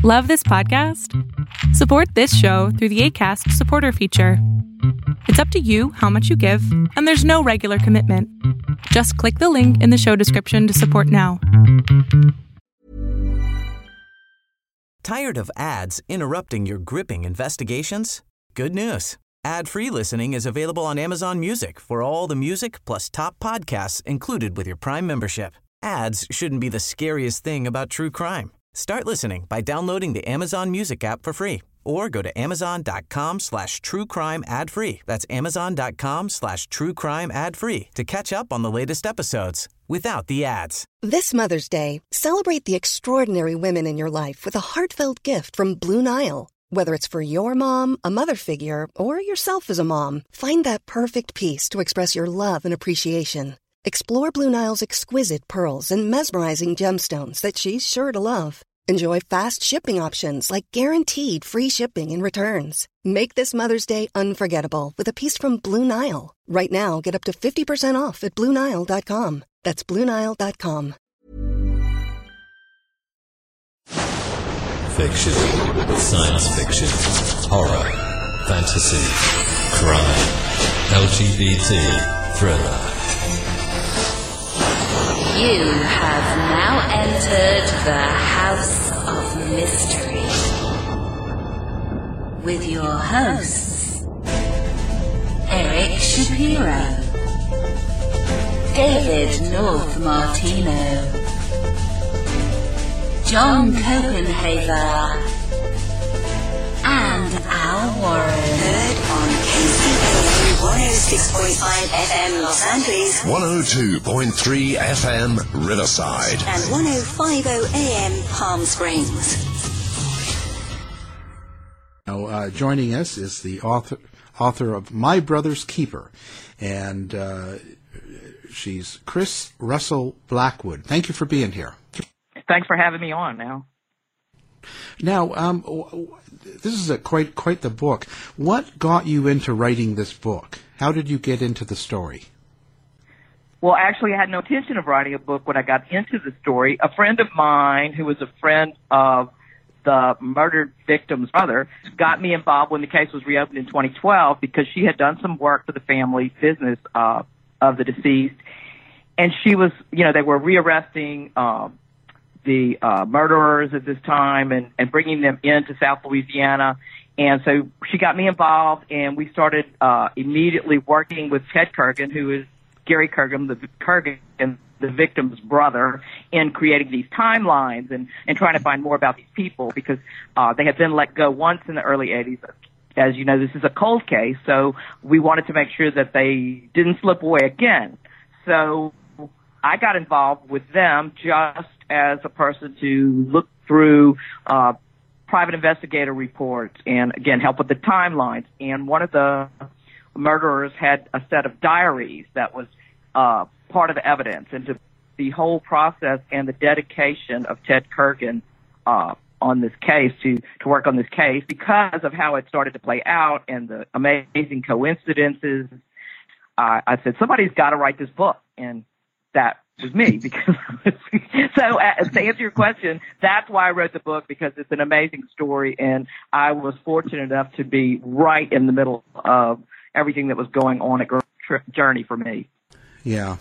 Love this podcast? Support this show through the Acast supporter feature. It's up to you how much you give, and there's no regular commitment. Just click the link in the show description to support now. Tired of ads interrupting your gripping investigations? Good news. Ad-free listening is available on Amazon Music for all the music plus top podcasts included with your Prime membership. Ads shouldn't be the scariest thing about true crime. Start listening by downloading the Amazon Music app for free or go to amazon.com/truecrime ad-free. That's amazon.com/truecrime ad-free to catch up on the latest episodes without the ads. This Mother's Day, celebrate the extraordinary women in your life with a heartfelt gift from Blue Nile. Whether it's for your mom, a mother figure, or yourself as a mom, find that perfect piece to express your love and appreciation. Explore Blue Nile's exquisite pearls and mesmerizing gemstones that she's sure to love. Enjoy fast shipping options like guaranteed free shipping and returns. Make this Mother's Day unforgettable with a piece from Blue Nile. Right now, get up to 50% off at BlueNile.com. That's BlueNile.com. Fiction, science fiction, horror, fantasy, crime, LGBT, thriller. You have now entered the House of Mystery with your hosts, Eric Shapiro, David North Martino, John Copenhaver, and Al Warren. Heard on KCAA 106.5 FM Los Angeles, 102.3 FM Riverside, and 105.0 AM Palm Springs. Now, joining us is the author of My Brother's Keeper, and she's Chris Russell Blackwood. Thank you for being here. Thanks for having me on now. Now, this is quite the book. What got you into writing this book? How did you get into the story? Well, actually, I had no intention of writing a book when I got into the story. A friend of mine, who was a friend of the murdered victim's mother, got me involved when the case was reopened in 2012 because she had done some work for the family business of the deceased. And she was, they were rearresting the murderers at this time and bringing them into South Louisiana. And so she got me involved, and we started immediately working with Ted Kurgan, who is Gary Kurgan, the victim's brother, in creating these timelines and trying to find more about these people because they had been let go once in the early 80s. As you know, this is a cold case, so we wanted to make sure that they didn't slip away again. So I got involved with them just as a person to look through private investigator reports and, again, help with the timelines. And one of the murderers had a set of diaries that was part of the evidence. And to the whole process and the dedication of Ted Kurgan on this case, to work on this case, because of how it started to play out and the amazing coincidences, I said, somebody's got to write this book. And that was me. Because so to answer your question, that's why I wrote the book, because it's an amazing story, and I was fortunate enough to be right in the middle of everything that was going on. A great journey for me. Yeah.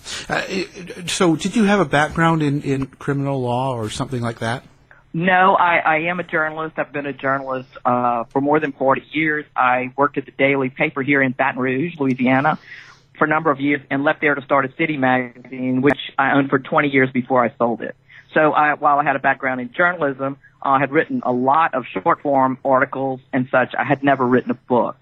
So did you have a background in criminal law or something like that? No, I am a journalist. I've been a journalist for more than 40 years. I worked at the daily paper here in Baton Rouge, Louisiana, for a number of years, and left there to start a city magazine, which I owned for 20 years before I sold it. So while I had a background in journalism, I had written a lot of short-form articles and such. I had never written a book.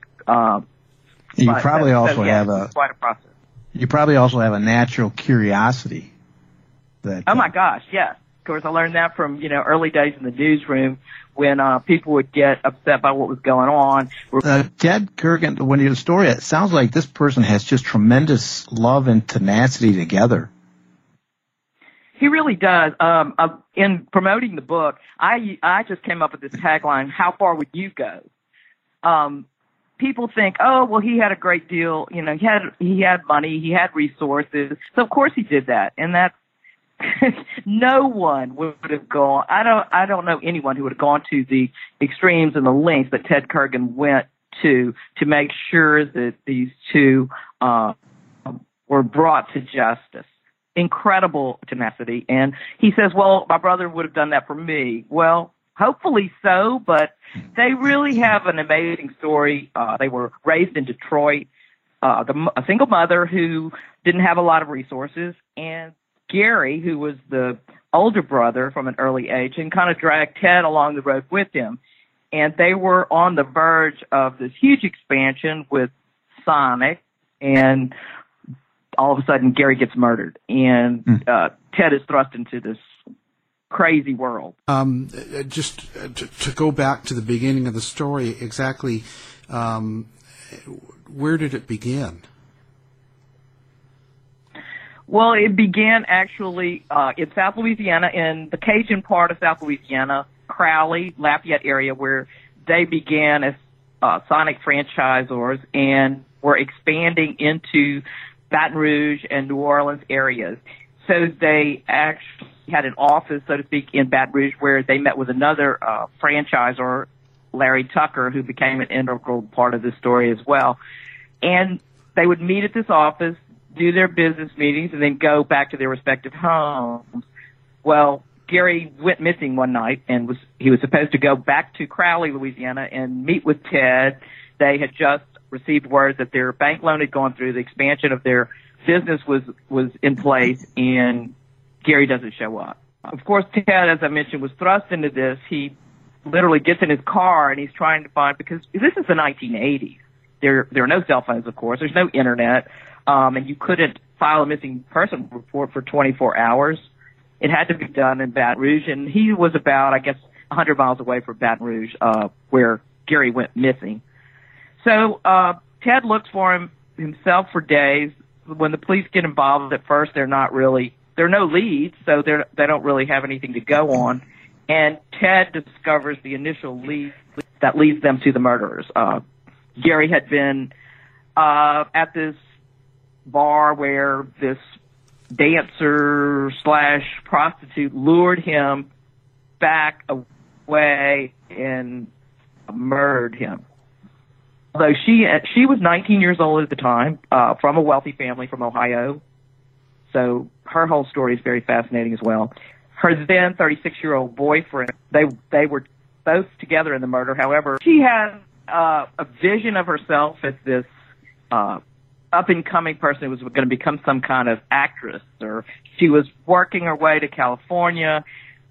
You probably also have quite a process. You probably also have a natural curiosity. Oh my gosh, yes. Of course, I learned that from early days in the newsroom when people would get upset by what was going on. Ted Kurgan, when you story it sounds like this person has just tremendous love and tenacity together. He really does. In promoting the book, I just came up with this tagline: "How far would you go?" People think, oh, well, he had a great deal. He had money, he had resources, so of course he did that, and that's no one would have gone. I don't know anyone who would have gone to the extremes and the lengths that Ted Kurgan went to make sure that these two were brought to justice. Incredible tenacity. And he says, well, my brother would have done that for me. Well, hopefully so, but they really have an amazing story. They were raised in Detroit, a single mother who didn't have a lot of resources, and Gary, who was the older brother from an early age, and kind of dragged Ted along the road with him. And they were on the verge of this huge expansion with Sonic, and all of a sudden Gary gets murdered, and Ted is thrust into this crazy world. Just to go back to the beginning of the story, exactly where did it begin? Well, it began actually in South Louisiana, in the Cajun part of South Louisiana, Crowley, Lafayette area, where they began as Sonic franchisors and were expanding into Baton Rouge and New Orleans areas. So they actually had an office, so to speak, in Baton Rouge where they met with another franchisor, Larry Tucker, who became an integral part of the story as well. And they would meet at this office, do their business meetings, and then go back to their respective homes. Well, Gary went missing one night, and he was supposed to go back to Crowley, Louisiana, and meet with Ted. They had just received word that their bank loan had gone through, the expansion of their business was in place, and Gary doesn't show up. Of course, Ted, as I mentioned, was thrust into this. He literally gets in his car, and he's trying to find, because this is the 1980s. There are no cell phones, of course. There's no internet. And you couldn't file a missing person report for 24 hours. It had to be done in Baton Rouge, and he was about, 100 miles away from Baton Rouge, where Gary went missing. So Ted looks for himself for days. When the police get involved, at first there are no leads, so they don't really have anything to go on. And Ted discovers the initial lead that leads them to the murderers. Gary had been at this bar where this dancer / prostitute lured him back away and murdered him. Although she was 19 years old at the time, from a wealthy family from Ohio, so her whole story is very fascinating as well. Her then 36-year-old boyfriend, they were both together in the murder. However, she had a vision of herself as this up-and-coming person who was going to become some kind of actress, or she was working her way to California.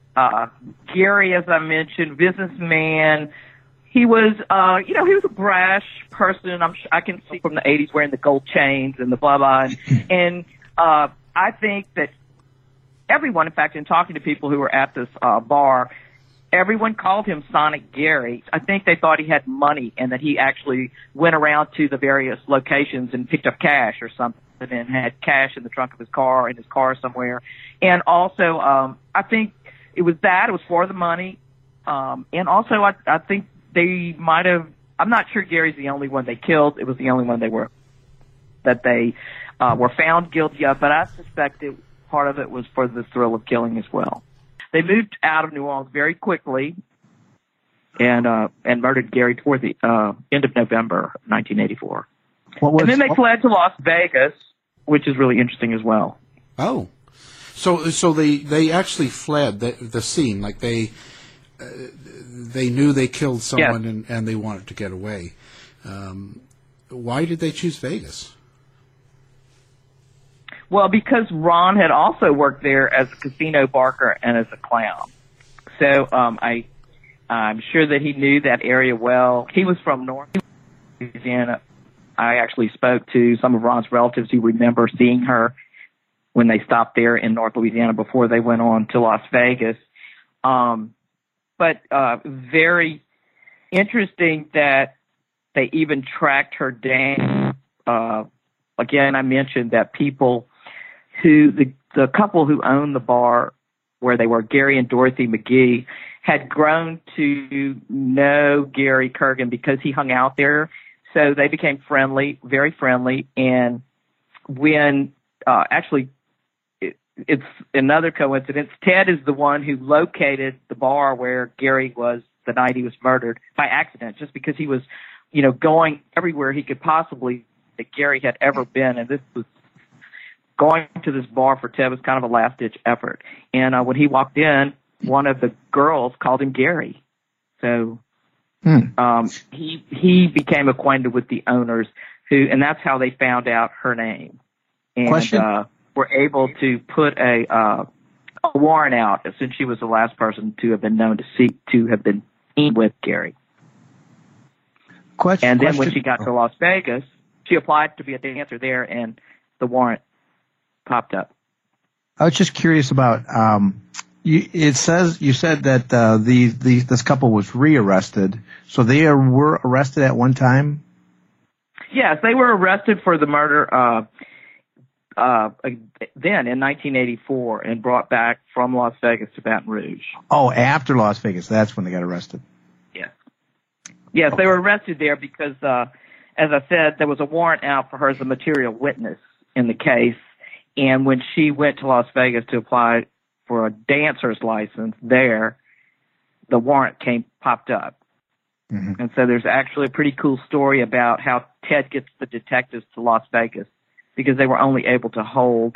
Gary, as I mentioned, businessman. He was, he was a brash person. I can see from the 80s wearing the gold chains and the blah, blah. And I think that everyone, in fact, in talking to people who were at this bar, everyone called him Sonic Gary. I think they thought he had money and that he actually went around to the various locations and picked up cash or something and had cash in the trunk of his car, in his car somewhere. And also, I think it was for the money. And also, I think they might have, I'm not sure Gary's the only one they killed. It was the only one they were found guilty of, but I suspect part of it was for the thrill of killing as well. They moved out of New Orleans very quickly and murdered Gary toward the end of November 1984. And then they fled to Las Vegas, which is really interesting as well. Oh, so they actually fled the scene, like they knew they killed someone. Yes. and they wanted to get away. Why did they choose Vegas? Well, because Ron had also worked there as a casino barker and as a clown. So I'm sure that he knew that area well. He was from North Louisiana. I actually spoke to some of Ron's relatives who remember seeing her when they stopped there in North Louisiana before they went on to Las Vegas. But very interesting that they even tracked her down. Again, I mentioned that people the couple who owned the bar where they were, Gary and Dorothy McGee, had grown to know Gary Kurgan because he hung out there. So they became friendly, very friendly. And when it's another coincidence. Ted is the one who located the bar where Gary was the night he was murdered by accident, just because he was, going everywhere he could possibly that Gary had ever been. And this was going to this bar for Ted was kind of a last-ditch effort. And when he walked in, one of the girls called him Gary. So he became acquainted with the owners, and that's how they found out her name. And were able to put a warrant out since she was the last person to have been known to have been seen with Gary. And then when she got to Las Vegas, she applied to be a dancer there, and the warrant popped up. I was just curious about. You said that this couple was rearrested, so they were arrested at one time. Yes, they were arrested for the murder. Then in 1984, and brought back from Las Vegas to Baton Rouge. Oh, after Las Vegas, that's when they got arrested. Yes, okay. They were arrested there because, as I said, there was a warrant out for her as a material witness in the case. And when she went to Las Vegas to apply for a dancer's license there, the warrant popped up. Mm-hmm. And so there's actually a pretty cool story about how Ted gets the detectives to Las Vegas, because they were only able to hold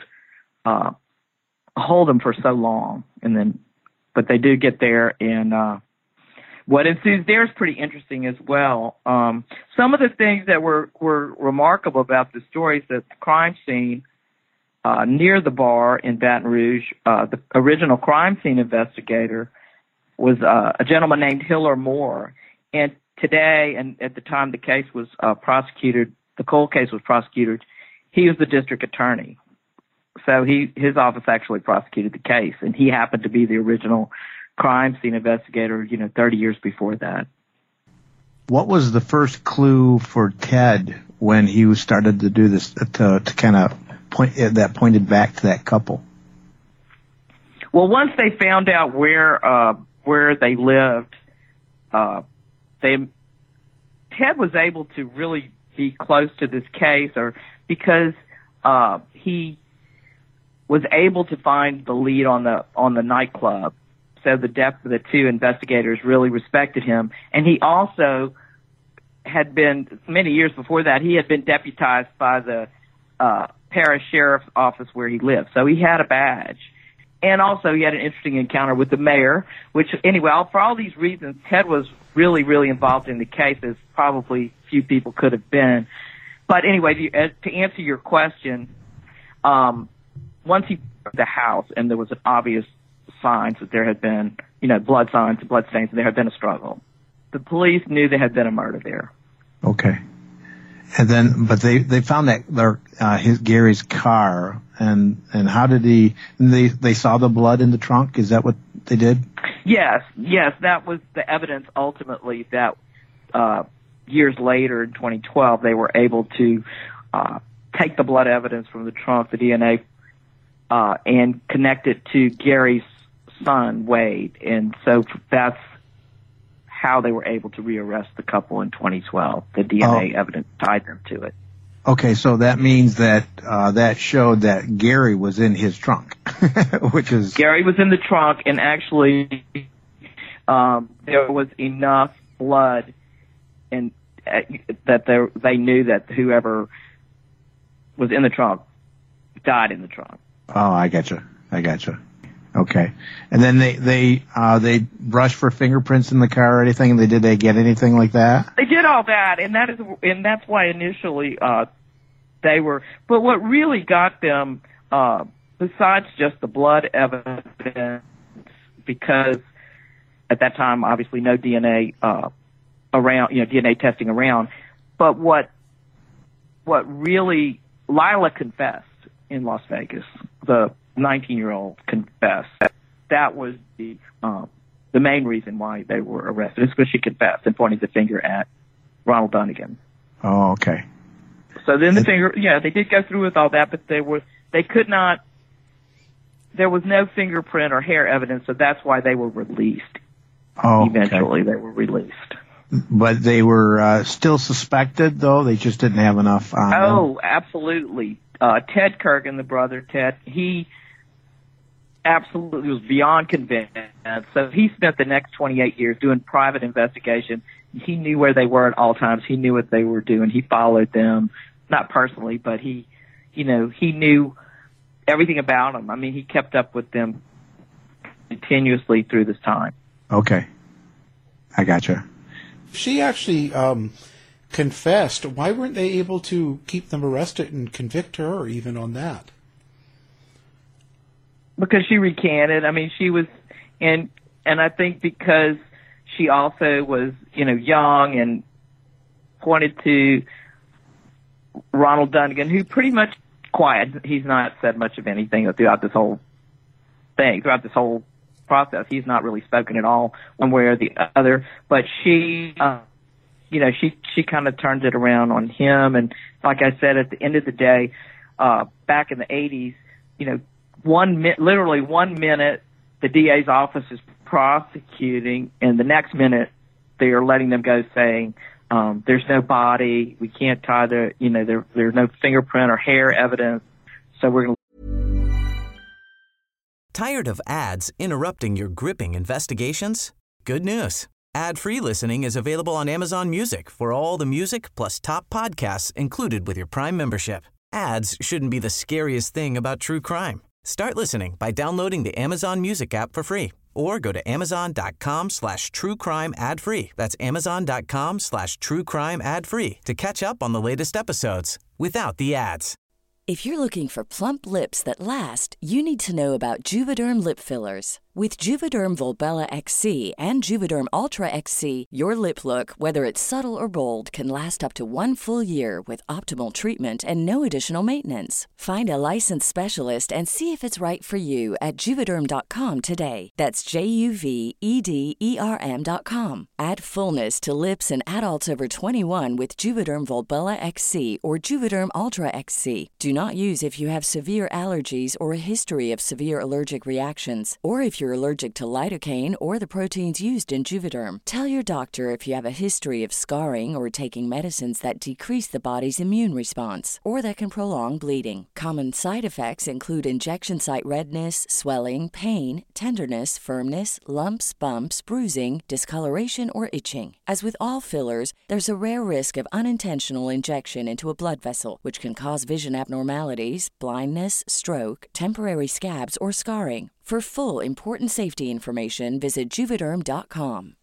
them for so long, but they do get there, and what ensues there is pretty interesting as well. Some of the things that were remarkable about the story is that the crime scene near the bar in Baton Rouge, the original crime scene investigator was a gentleman named Hiller Moore, and today, and at the time the case was prosecuted, the cold case was prosecuted, he was the district attorney. So his office actually prosecuted the case, and he happened to be the original crime scene investigator, 30 years before that. What was the first clue for Ted when he started to do this, to kind of pointed back to that couple? Well, once they found out where they lived, Ted was able to really be close to this case, because he was able to find the lead on the nightclub. So the two investigators really respected him, and he also had been, many years before that, he had been deputized by the parish sheriff's office where he lived. So he had a badge, and also he had an interesting encounter with the mayor. Which anyway, for all these reasons, Ted was really, really involved in the case, as probably few people could have been. But anyway, to answer your question, once he left the house and there was an obvious signs that there had been, blood signs and blood stains, and there had been a struggle, the police knew there had been a murder there. Okay. And then, but they found that Gary's car, and how did they saw the blood in the trunk? Is that what they did? Yes, that was the evidence ultimately that years later in 2012 they were able to take the blood evidence from the trunk, the DNA, and connect it to Gary's son, Wade. And so that's how they were able to rearrest the couple in 2012. The DNA evidence tied them to it. Okay, so that means that that showed that Gary was in his trunk, which is... Gary was in the trunk, and actually there was enough blood and that they knew that whoever was in the trunk died in the trunk. Oh, I gotcha. Okay. And then they brushed for fingerprints in the car or anything? Did they get anything like that? They did all that, and that's why initially they were. But what really got them, besides just the blood evidence, because at that time obviously no DNA around, DNA testing around. But what really, Lila confessed in Las Vegas. The 19-year-old confessed. That was the main reason why they were arrested. It's because she confessed and pointed the finger at Ronald Dunnigan. Oh, okay. So then they did go through with all that, but they could not. There was no fingerprint or hair evidence, so that's why they were released. Oh, eventually okay. They were released. But they were still suspected, though? They just didn't have enough on them? Absolutely. Ted Kurgan, the brother, Ted, he absolutely was beyond convinced. So he spent the next 28 years doing private investigation. He knew where they were at all times. He knew what they were doing. He followed them, not personally, but he knew everything about them. I mean, he kept up with them continuously through this time. Okay. I gotcha. She actually confessed. Why weren't they able to keep them arrested and convict her even on that? Because she recanted. I mean, she was, and I think because she also was, young and pointed to Ronald Dunnigan, who pretty much quiet. He's not said much of anything throughout this whole thing, throughout this whole process. He's not really spoken at all one way or the other. But she, she kind of turned it around on him. And like I said, at the end of the day, back in the 80s, literally 1 minute the DA's office is prosecuting, and the next minute they are letting them go, saying there's no body, we can't tie there's no fingerprint or hair evidence, so we're going to. Tired of ads interrupting your gripping investigations? Good news. Ad-free listening is available on Amazon Music for all the music plus top podcasts included with your Prime membership. Ads shouldn't be the scariest thing about true crime. Start listening by downloading the Amazon Music app for free or go to amazon.com/truecrime ad-free. That's amazon.com/truecrime ad-free to catch up on the latest episodes without the ads. If you're looking for plump lips that last, you need to know about Juvederm lip fillers. With Juvederm Volbella XC and Juvederm Ultra XC, your lip look, whether it's subtle or bold, can last up to 1 full year with optimal treatment and no additional maintenance. Find a licensed specialist and see if it's right for you at Juvederm.com today. That's JUVEDERM.com. Add fullness to lips in adults over 21 with Juvederm Volbella XC or Juvederm Ultra XC. Do not use if you have severe allergies or a history of severe allergic reactions, or if you're allergic to lidocaine or the proteins used in Juvederm. Tell your doctor if you have a history of scarring or taking medicines that decrease the body's immune response or that can prolong bleeding. Common side effects include injection site redness, swelling, pain, tenderness, firmness, lumps, bumps, bruising, discoloration, or itching. As with all fillers, there's a rare risk of unintentional injection into a blood vessel, which can cause vision abnormalities, blindness, stroke, temporary scabs, or scarring. For full, important safety information, visit Juvederm.com.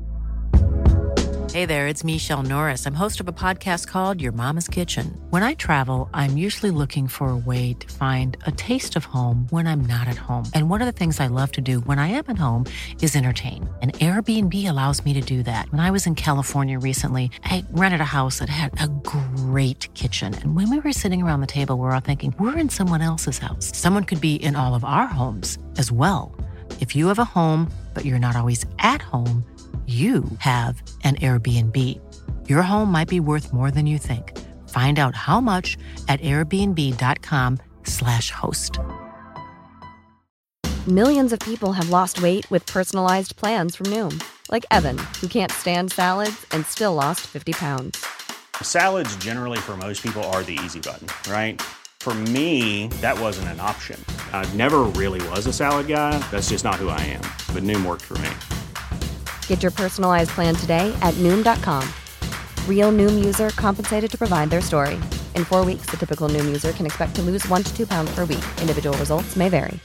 Hey there, it's Michelle Norris. I'm host of a podcast called Your Mama's Kitchen. When I travel, I'm usually looking for a way to find a taste of home when I'm not at home. And one of the things I love to do when I am at home is entertain. And Airbnb allows me to do that. When I was in California recently, I rented a house that had a great kitchen. And when we were sitting around the table, we were all thinking, we're in someone else's house. Someone could be in all of our homes as well. If you have a home, but you're not always at home, you have an Airbnb. Your home might be worth more than you think. Find out how much at airbnb.com/host. Millions of people have lost weight with personalized plans from Noom. Like Evan, who can't stand salads and still lost 50 pounds. Salads generally for most people are the easy button, right? For me, that wasn't an option. I never really was a salad guy. That's just not who I am. But Noom worked for me. Get your personalized plan today at Noom.com. Real Noom user compensated to provide their story. In 4 weeks, the typical Noom user can expect to lose 1 to 2 pounds per week. Individual results may vary.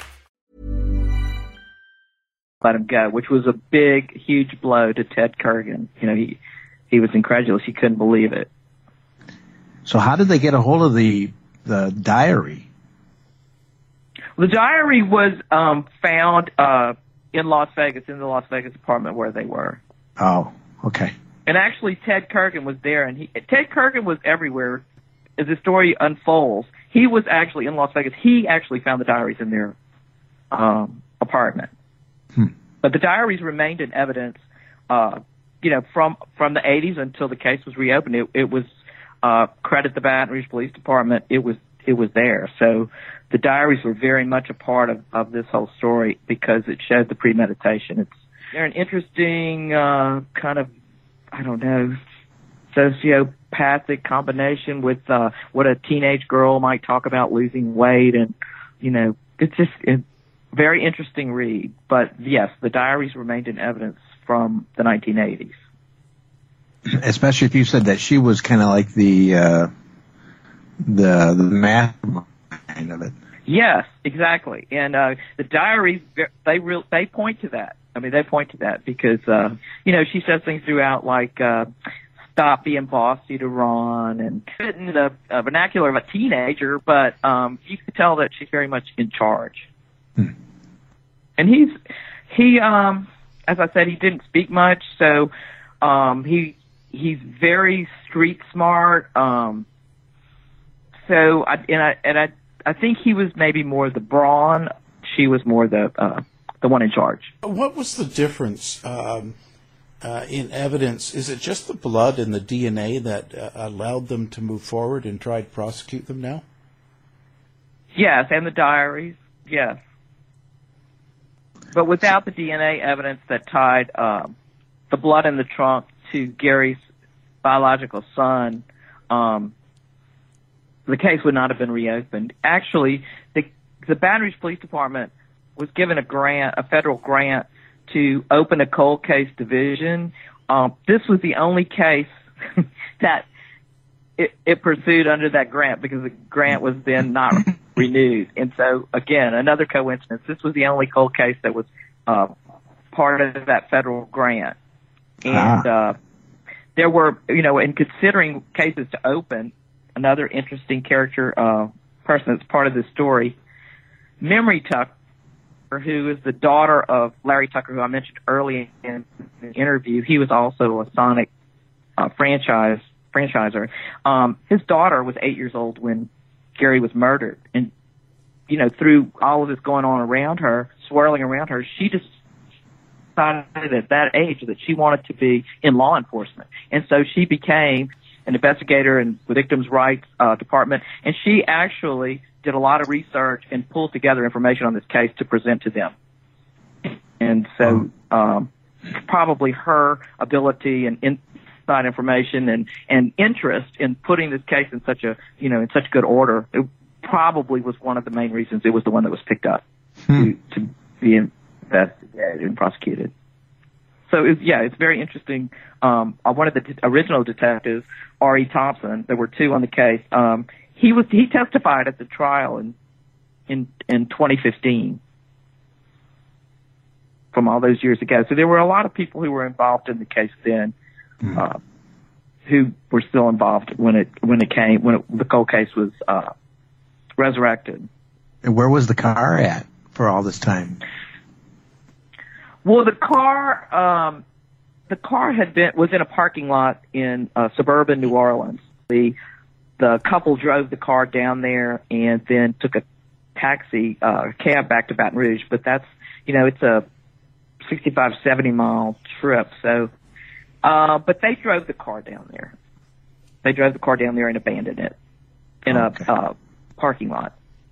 Let him go, which was a big, huge blow to Ted Kurgan. He was incredulous. He couldn't believe it. So how did they get a hold of the diary? The diary was found in Las Vegas, in the Las Vegas apartment where they were. Oh, okay. And actually, Ted Kurgan was there, and Ted Kurgan was everywhere as the story unfolds. He was actually in Las Vegas. He actually found the diaries in their apartment. But the diaries remained in evidence, from the 80s until the case was reopened. It was credit the Baton Rouge Police Department. It was there. So the diaries were very much a part of this whole story because it showed the premeditation. They're an interesting kind of, sociopathic combination with what a teenage girl might talk about losing weight, and it's just very interesting read. But yes, the diaries remained in evidence from the 1980s. Especially if you said that she was kind of like the mastermind of it. Yes, exactly. And the diaries, they point to that. I mean, they point to that because, she says things throughout like, stop being bossy to Ron, and in the vernacular of a teenager, but you can tell that she's very much in charge. And he, as I said, he didn't speak much, so he's very street smart. So I think he was maybe more the brawn. She was more the one in charge. What was the difference in evidence? Is it just the blood and the DNA that allowed them to move forward and try to prosecute them now? Yes, and the diaries, yes. But without the DNA evidence that tied the blood in the trunk to Gary's biological son, the case would not have been reopened. Actually, the Baton Rouge Police Department was given a federal grant to open a cold case division. This was the only case that it pursued under that grant because the grant was then not renewed. And so, again, another coincidence. This was the only cold case that was part of that federal grant. And there were, in considering cases to open, another interesting character, person that's part of this story, Memory Tucker, who is the daughter of Larry Tucker, who I mentioned early in the interview. He was also a Sonic franchiser. His daughter was 8 years old when Gary was murdered. And, through all of this going on around her, swirling around her, she just decided at that age that she wanted to be in law enforcement. And so she became an investigator in the Victims' Rights Department, and she actually did a lot of research and pulled together information on this case to present to them. And so probably her ability and inside information and interest in putting this case in such in such good order, it probably was one of the main reasons it was the one that was picked up to be investigated and prosecuted. So it's very interesting. One of the original detectives, R.E. Thompson, there were two on the case. He testified at the trial in 2015 from all those years ago. So there were a lot of people who were involved in the case then, who were still involved when the cold case was resurrected. And where was the car at for all this time? Well, the car was in a parking lot in suburban New Orleans. The couple drove the car down there and then took a cab back to Baton Rouge. But that's, it's a 65, 70 mile trip. So, but they drove the car down there. They drove the car down there and abandoned it in a parking lot.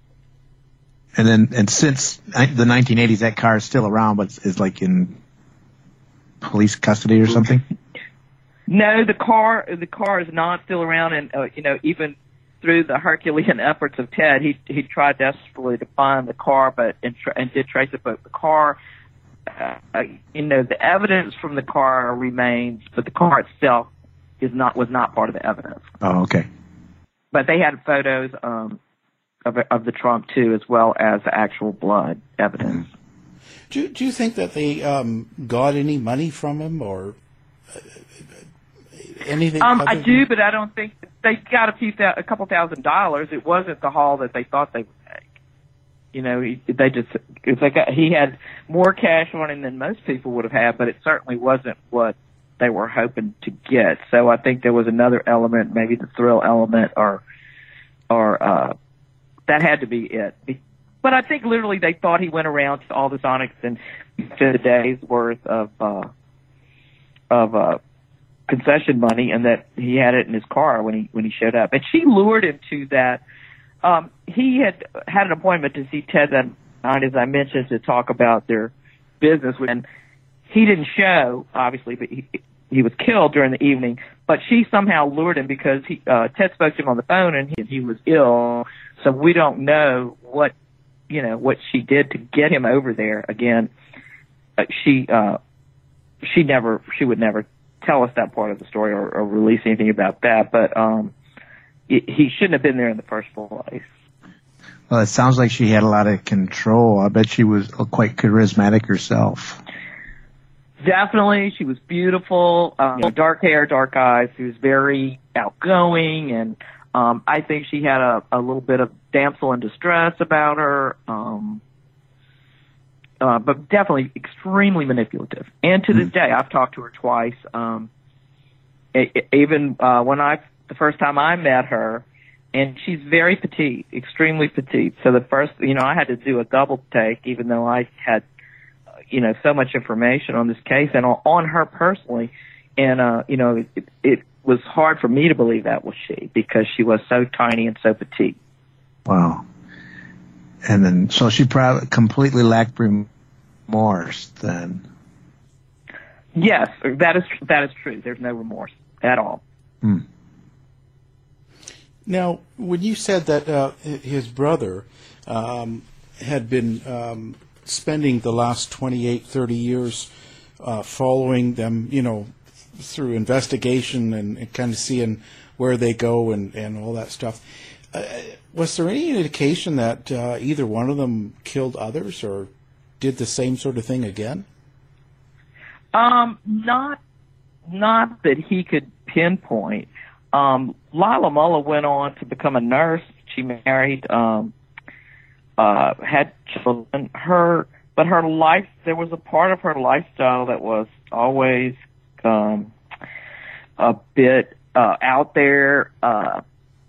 And since the 1980s, that car is still around, but is like in police custody or something? No, the car is not still around, and even through the Herculean efforts of Ted, he tried desperately to find the car, and did trace it, but the car, the evidence from the car remains, but the car itself was not part of the evidence. Oh, okay. But they had photos of the trunk too, as well as the actual blood evidence. Do you think that they got any money from him or anything? I do, but I don't think they got a couple $1,000s. It wasn't the haul that they thought they would make. He had more cash on him than most people would have had, but it certainly wasn't what they were hoping to get. So I think there was another element, maybe the thrill element, or that had to be it. But I think literally they thought he went around to all the Sonics and spent a day's worth of concession money, and that he had it in his car when he showed up. And she lured him to that. He had an appointment to see Ted that night, as I mentioned, to talk about their business. And he didn't show, obviously, but he was killed during the evening. But she somehow lured him because Ted spoke to him on the phone, and he was ill. So we don't know what what she did to get him over there. Again, she would never tell us that part of the story or release anything about that. But he shouldn't have been there in the first place. Well, it sounds like she had a lot of control. I bet she was quite charismatic herself. Definitely. She was beautiful, dark hair, dark eyes. She was very outgoing, and I think she had a little bit of damsel in distress about her, but definitely extremely manipulative. And to this day, I've talked to her twice. Even the first time I met her, and she's very petite, extremely petite. So the first, I had to do a double take, even though I had, so much information on this case and on her personally. And, it was hard for me to believe that was she, because she was so tiny and so petite. Wow. And then, so she probably completely lacked remorse then. Yes, that is true. There's no remorse at all. Hmm. Now, when you said that his brother had been spending the last 28, 30 years following them, through investigation and kind of seeing where they go and all that stuff, was there any indication that either one of them killed others or did the same sort of thing again? Not that he could pinpoint. Lila Muller went on to become a nurse. She married, had children. But her life, there was a part of her lifestyle that was always a bit out there. I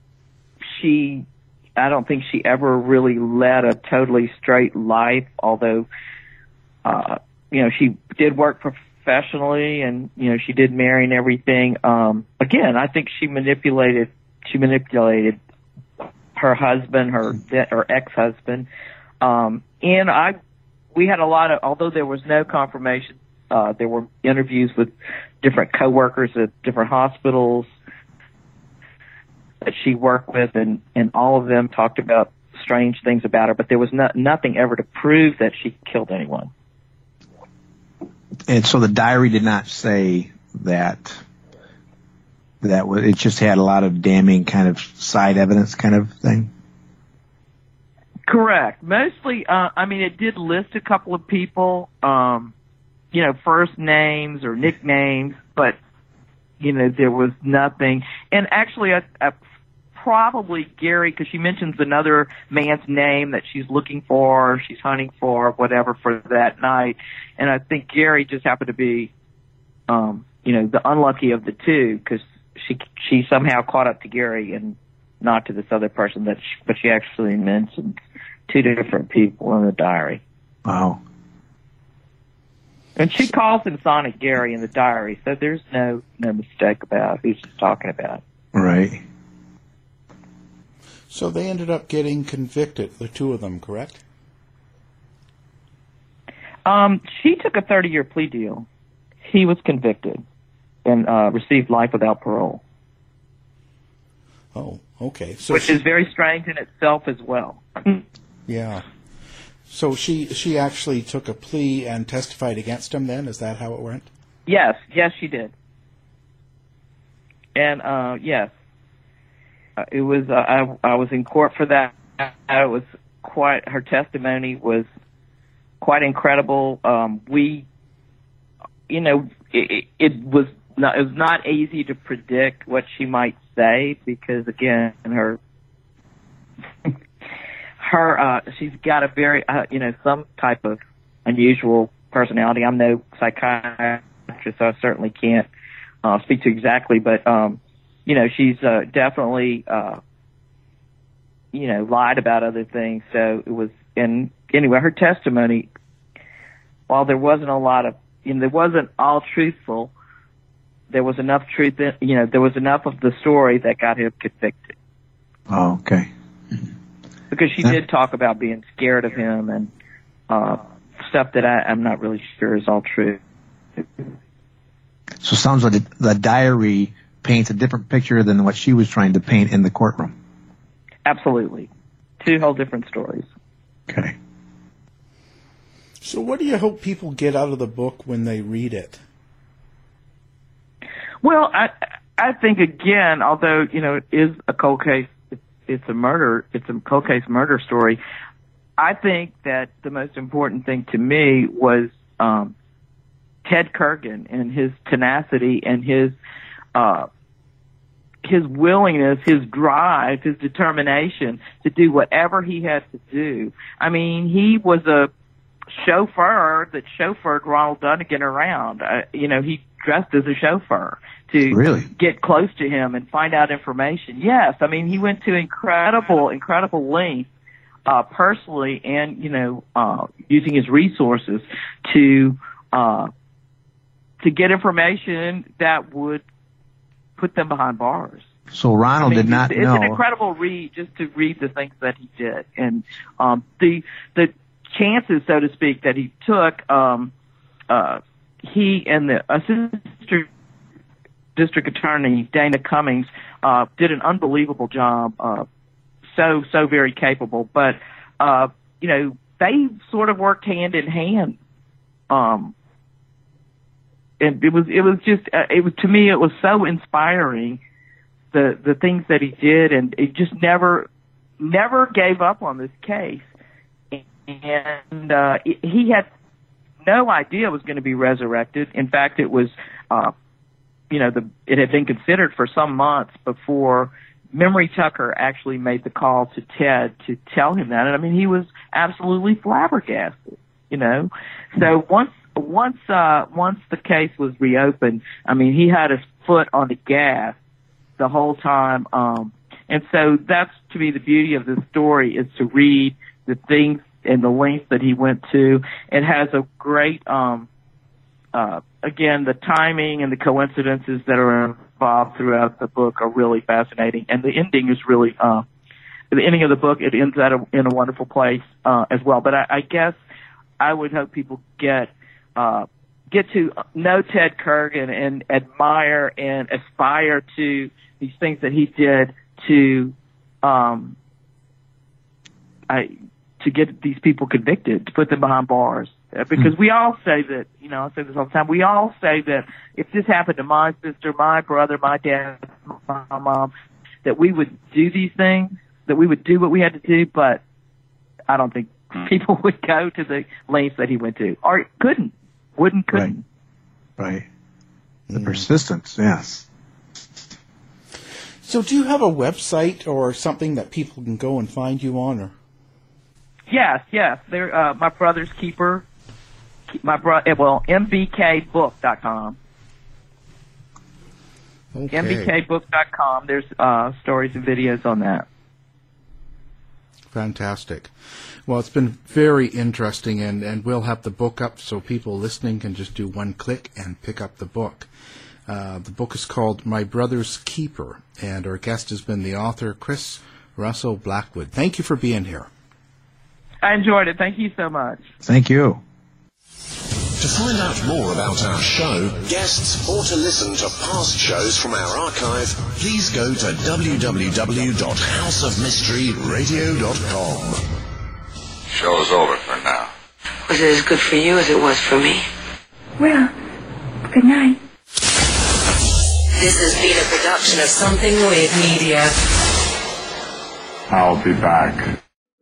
don't think she ever really led a totally straight life, although, she did work professionally and, she did marry and everything. Again, I think she manipulated her husband, her ex-husband. We had a lot of, although there was no confirmation, there were interviews with different coworkers at different hospitals that she worked with, and all of them talked about strange things about her, but there was nothing ever to prove that she killed anyone. And so the diary did not say that it just had a lot of damning kind of side evidence kind of thing? Correct. Mostly, it did list a couple of people, first names or nicknames, but, there was nothing. And actually, probably Gary, because she mentions another man's name that she's looking for, she's hunting for, whatever, for that night. And I think Gary just happened to be, the unlucky of the two, because she somehow caught up to Gary and not to this other person but she actually mentioned two different people in the diary. Wow. And she calls him Sonic Gary in the diary, so there's no mistake about who she's talking about. Right. So they ended up getting convicted, the two of them, correct? She took a 30-year plea deal. He was convicted and received life without parole. Oh, okay. So which is very strange in itself as well. Yeah. So she actually took a plea and testified against him then? Is that how it went? Yes, she did. And, yes. It was, I was in court for that. It was her testimony was quite incredible. It was not easy to predict what she might say because, again, she's got a very, some type of unusual personality. I'm no psychiatrist, so I certainly can't speak to exactly, but, she's definitely, lied about other things. So it was, and anyway, her testimony, while there wasn't a lot of, there wasn't all truthful, there was enough truth, there was enough of the story that got him convicted. Oh, okay. Because she did talk about being scared of him and stuff that I'm not really sure is all true. So it sounds like the diary paints a different picture than what she was trying to paint in the courtroom. Absolutely. Two whole different stories. Okay. So what do you hope people get out of the book when they read it? Well, I think, again, although, it is a cold case, it's a cold case murder story, I think that the most important thing to me was Ted Kurgan and his tenacity and his willingness, his drive, his determination to do whatever he had to do. I mean, he was a chauffeur that chauffeured Ronald Dunnigan around. He dressed as a chauffeur to get close to him and find out information. Yes, I mean, he went to incredible lengths, personally and, using his resources to get information that would put them behind bars. So Ronald did not know. It's an incredible read just to read the things that he did. And the chances, so to speak, that he took, he and the assistant district attorney, Dana Cummings, did an unbelievable job, so very capable. But, they sort of worked hand in hand. And it was to me, it was so inspiring, the things that he did, and it just never gave up on this case. And he had no idea it was going to be resurrected. In fact, it was, it had been considered for some months before Memory Tucker actually made the call to Ted to tell him that. And I mean, he was absolutely flabbergasted, So once the case was reopened, I mean, he had his foot on the gas the whole time. And so that's, to me, the beauty of this story, is to read the things and the lengths that he went to. It has a great, again, the timing and the coincidences that are involved throughout the book are really fascinating. And the ending is really, the ending of the book, it ends in a wonderful place as well. But I guess I would hope people get to know Ted Kurgan and admire and aspire to these things that he did to get these people convicted, to put them behind bars. Because we all say that, I say this all the time, we all say that if this happened to my sister, my brother, my dad, my mom, that we would do these things, that we would do what we had to do, but I don't think people would go to the lengths that he went to, or couldn't. Right. The persistence, yes. So do you have a website or something that people can go and find you on? Or? Yes. They're my brother's keeper. mbkbook.com. Okay. mbkbook.com. There's stories and videos on that. Fantastic. Well, it's been very interesting, and we'll have the book up so people listening can just do one click and pick up the book. The book is called My Brother's Keeper, and our guest has been the author, Chris Russell Blackwood. Thank you for being here. I enjoyed it. Thank you so much. Thank you. To find out more about our show, guests, or to listen to past shows from our archive, please go to www.houseofmysteryradio.com. Show's over for now. Was it as good for you as it was for me? Well, good night. This has been a production of Something Weird Media. I'll be back.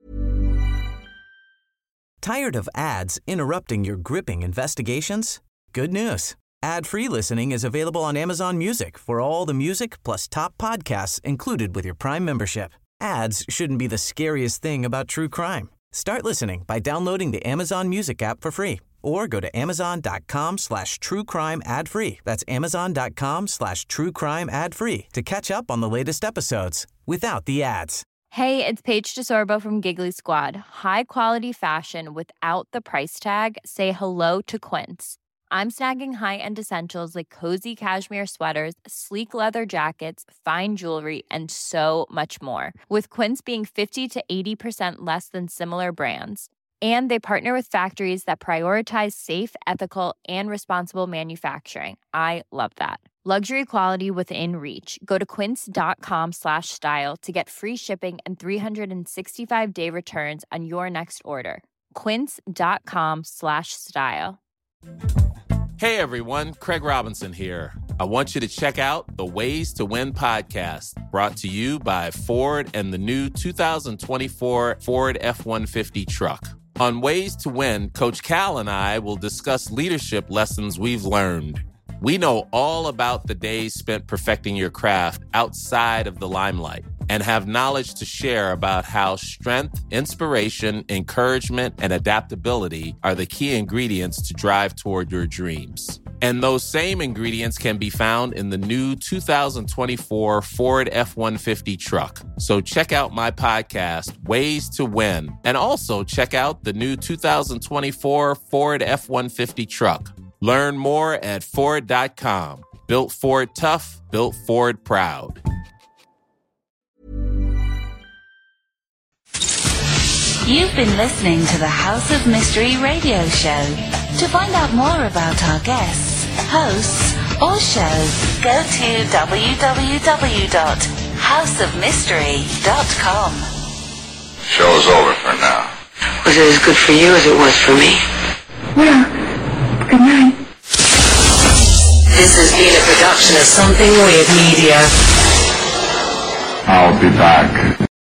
Tired of ads interrupting your gripping investigations? Good news. Ad-free listening is available on Amazon Music for all the music plus top podcasts included with your Prime membership. Ads shouldn't be the scariest thing about true crime. Start listening by downloading the Amazon Music app for free or go to amazon.com/truecrime ad-free. That's amazon.com/truecrime ad-free to catch up on the latest episodes without the ads. Hey, it's Paige DeSorbo from Giggly Squad. High quality fashion without the price tag. Say hello to Quince. I'm snagging high-end essentials like cozy cashmere sweaters, sleek leather jackets, fine jewelry, and so much more. With Quince being 50 to 80% less than similar brands. And they partner with factories that prioritize safe, ethical, and responsible manufacturing. I love that. Luxury quality within reach. Go to quince.com/style to get free shipping and 365-day returns on your next order. Quince.com/style. Hey everyone, Craig Robinson here. I want you to check out the Ways to Win podcast, brought to you by Ford and the new 2024 Ford F-150 truck. On Ways to Win, Coach Cal and I will discuss leadership lessons we've learned. We know all about the days spent perfecting your craft outside of the limelight and have knowledge to share about how strength, inspiration, encouragement, and adaptability are the key ingredients to drive toward your dreams. And those same ingredients can be found in the new 2024 Ford F-150 truck. So check out my podcast, Ways to Win, and also check out the new 2024 Ford F-150 truck. Learn more at Ford.com. Built Ford tough, built Ford proud. You've been listening to the House of Mystery radio show. To find out more about our guests, hosts, or show, go to www.houseofmystery.com. Show's over for now. Was it as good for you as it was for me? Well, good night. This has been a production of Something Weird Media. I'll be back.